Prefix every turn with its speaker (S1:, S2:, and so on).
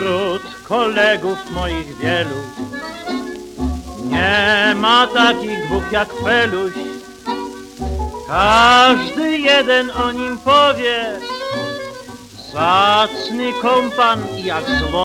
S1: Wśród kolegów moich wielu nie ma takich dwóch jak Feluś. Każdy jeden o nim powie, zacny kompan jak zło.